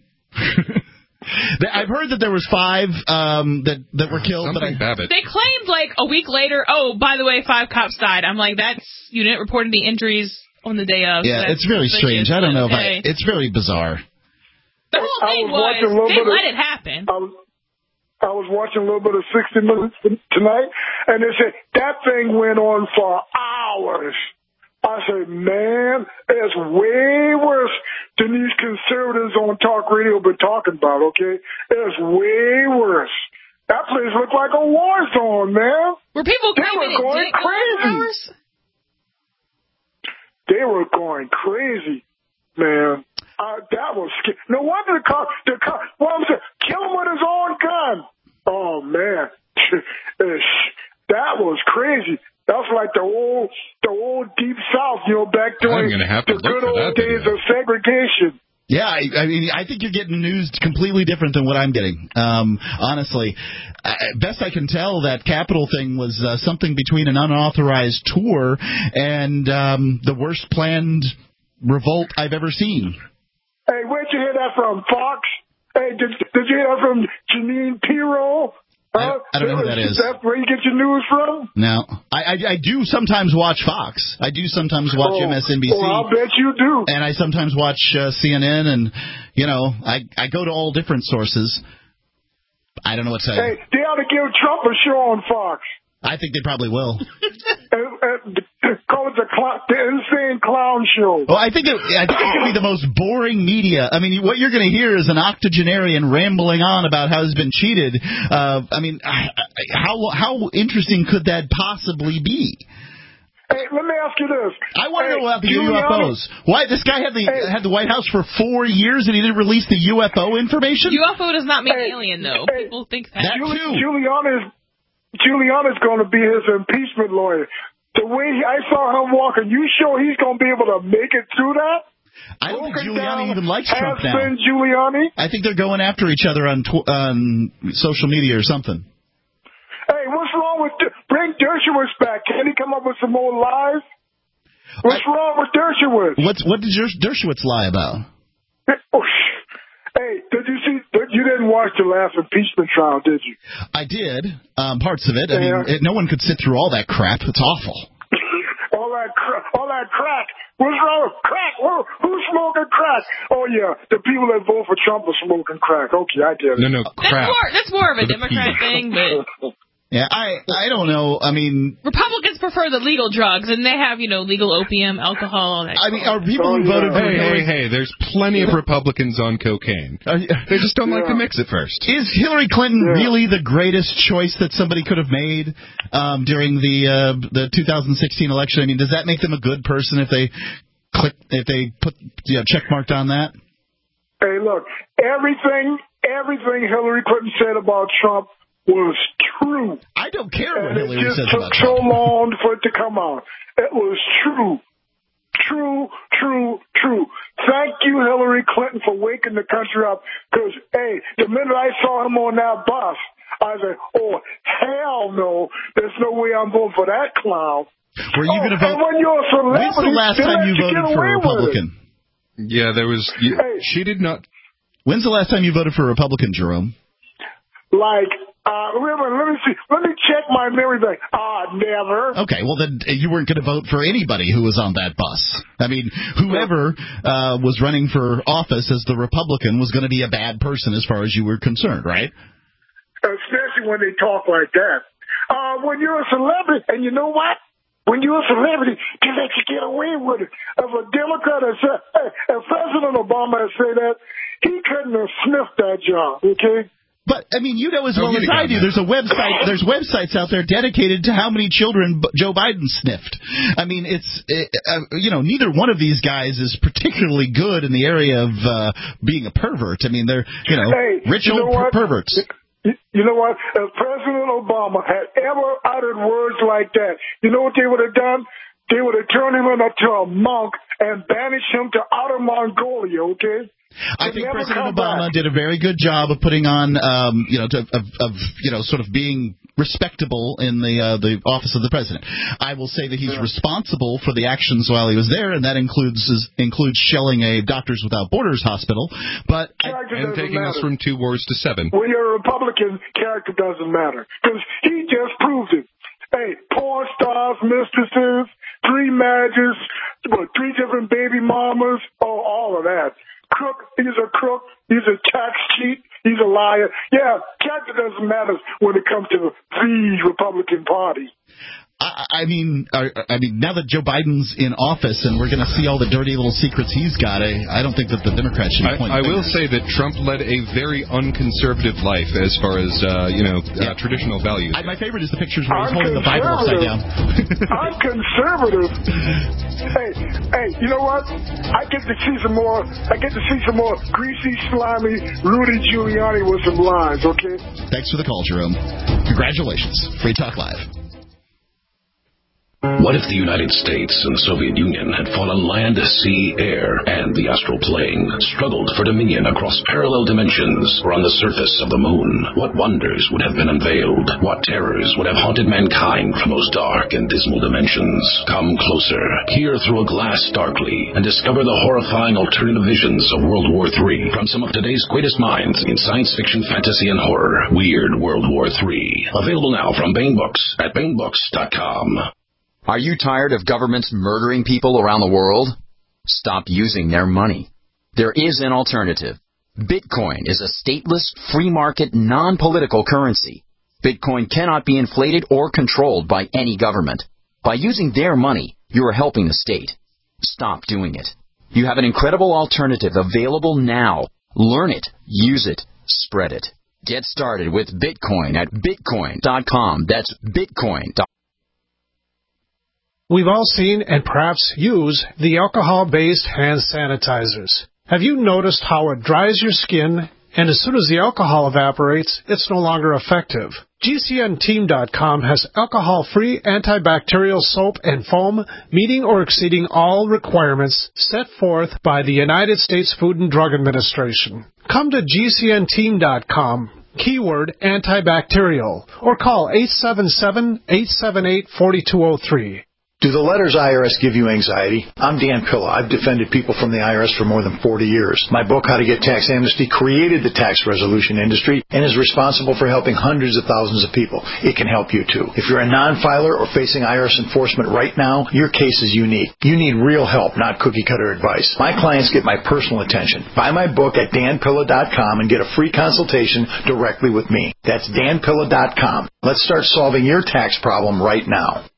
B: I've heard that there was 5 that were killed.
D: They claimed like a week later, by the way, 5 cops died. I'm like, you didn't report any injuries on the day of.
B: Yeah, it's very strange. I don't know if it's very bizarre.
D: The whole thing was, they let it happen.
T: I was watching a little bit of 60 Minutes tonight, and they said that thing went on for hours. I said, man, it's way worse than these conservatives on talk radio been talking about, okay? It's way worse. That place looked like a war zone, man.
D: Were people
T: going crazy? They were going crazy, man. That was scary. No wonder the cop, kill him with his own gun. Oh, man. That was crazy. That's like the old Deep South, back during the good old days of segregation.
B: Yeah, I mean, I think you're getting news completely different than what I'm getting. Honestly, best I can tell, that Capitol thing was something between an unauthorized tour and the worst planned revolt I've ever seen.
T: Hey, where'd you hear that from, Fox? Hey, did you hear that from Janine Pirro?
B: I don't know who that is.
T: That's where you get your news from?
B: No. I do sometimes watch Fox. I do sometimes watch MSNBC.
T: Oh, I'll bet you do.
B: And I sometimes watch CNN, and, I go to all different sources. I don't know what to say.
T: Hey, they ought to give Trump a show on Fox.
B: I think they probably will.
T: Call it the insane clown show.
B: Well, I think it's going to be the most boring media. I mean, what you're going to hear is an octogenarian rambling on about how he's been cheated. I mean, how interesting could that possibly be?
T: Hey, let me ask you this.
B: I want to know about the UFOs. Why this guy had the White House for 4 years and he didn't release the UFO information?
D: UFO does not mean alien, though. People think that.
T: Giuliani's going to be his impeachment lawyer. The way I saw him walking, you sure he's going to be able to make it through that?
B: I don't think Giuliani even likes Trump now.
T: Giuliani?
B: I think they're going after each other on social media or something.
T: Hey, what's wrong with bring Dershowitz back? Can he come up with some more lies? What's wrong with Dershowitz?
B: What did Dershowitz lie about?
T: Hey, did you see? You didn't watch the last impeachment trial, did you?
B: I did. Parts of it. I mean, no one could sit through all that crap. It's awful.
T: all that crack. What's wrong with crack? Who's smoking crack? Oh, yeah, the people that vote for Trump are smoking crack. Okay, I get it.
C: No, crap.
D: That's more of a Democrat thing, but...
B: Yeah, I don't know. I mean,
D: Republicans prefer the legal drugs, and they have, legal opium, alcohol. That
B: I mean, are people who voted for
C: Hey, there's plenty of Republicans on cocaine. They just don't like to mix it first.
B: Is Hillary Clinton really the greatest choice that somebody could have made during the 2016 election? I mean, does that make them a good person if they put check marked on that?
T: Hey, look, everything Hillary Clinton said about Trump was true.
B: I don't care what
T: and
B: Hillary says about Trump.
T: It just took so long for it to come out. It was true. True. Thank you, Hillary Clinton, for waking the country up. Because, hey, the minute I saw him on that bus, I said, oh, hell no. There's no way I'm voting for that clown.
B: Were you going to vote?
T: When you're a celebrity,
B: when's the last time you voted for a Republican?
C: Yeah, there was. She did not.
B: When's the last time you voted for a Republican, Jerome?
T: Like, let me see. Let me check my memory bank. Never.
B: Okay, well then you weren't going to vote for anybody who was on that bus. I mean, whoever was running for office as the Republican was going to be a bad person as far as you were concerned, right?
T: Especially when they talk like that. When you're a celebrity, and you know what? When you're a celebrity, they let you get away with it. If a Democrat had said, hey, if President Obama had said that, he couldn't have sniffed that job, okay?
B: But, I mean, you know as well as I do, there's websites out there dedicated to how many children Joe Biden sniffed. I mean, neither one of these guys is particularly good in the area of being a pervert. I mean, they're, rich old perverts.
T: You know what? If President Obama had ever uttered words like that, you know what they would have done? They would have turned him into a monk and banished him to outer Mongolia, okay?
B: I think President Obama did a very good job of putting on, sort of being respectable in the office of the president. I will say that he's responsible for the actions while he was there, and that includes shelling a Doctors Without Borders hospital.
C: And taking us from 2 wars to 7.
T: When you're a Republican, character doesn't matter because he just proved it. Hey, porn stars, mistresses, 3 marriages, 3 different baby mamas, all of that. Crook, he's a crook, he's a tax cheat, he's a liar. Yeah, character doesn't matter when it comes to the Republican Party.
B: I mean, now that Joe Biden's in office and we're going to see all the dirty little secrets he's got, I don't think that the Democrats should be pointing
C: I will say that Trump led a very unconservative life as far as, traditional values.
B: My favorite is the pictures where he's holding the Bible upside down.
T: I'm conservative. Hey, you know what? I get to see some more greasy, slimy Rudy Giuliani with some lines, okay?
B: Thanks for the call, Jerome. Congratulations. Free Talk Live.
E: What if the United States and the Soviet Union had fought on land, sea, air, and the astral plane, struggled for dominion across parallel dimensions or on the surface of the moon? What wonders would have been unveiled? What terrors would have haunted mankind from those dark and dismal dimensions? Come closer, peer through a glass darkly, and discover the horrifying alternative visions of World War III from some of today's greatest minds in science fiction, fantasy, and horror. Weird World War III. Available now from Baen Books at BaenBooks.com.
U: Are you tired of governments murdering people around the world? Stop using their money. There is an alternative. Bitcoin is a stateless, free market, non-political currency. Bitcoin cannot be inflated or controlled by any government. By using their money, you are helping the state. Stop doing it. You have an incredible alternative available now. Learn it, use it, spread it. Get started with Bitcoin at Bitcoin.com. That's Bitcoin.com.
V: We've all seen and perhaps use the alcohol-based hand sanitizers. Have you noticed how it dries your skin, and as soon as the alcohol evaporates, it's no longer effective? GCNteam.com has alcohol-free antibacterial soap and foam meeting or exceeding all requirements set forth by the United States Food and Drug Administration. Come to GCNteam.com. Keyword antibacterial, or call 877-878-4203.
W: Do the letters IRS give you anxiety? I'm Dan Pilla. I've defended people from the IRS for more than 40 years. My book, How to Get Tax Amnesty, created the tax resolution industry and is responsible for helping hundreds of thousands of people. It can help you too. If you're a non-filer or facing IRS enforcement right now, your case is unique. You need real help, not cookie-cutter advice. My clients get my personal attention. Buy my book at danpilla.com and get a free consultation directly with me. That's danpilla.com. Let's start solving your tax problem right now.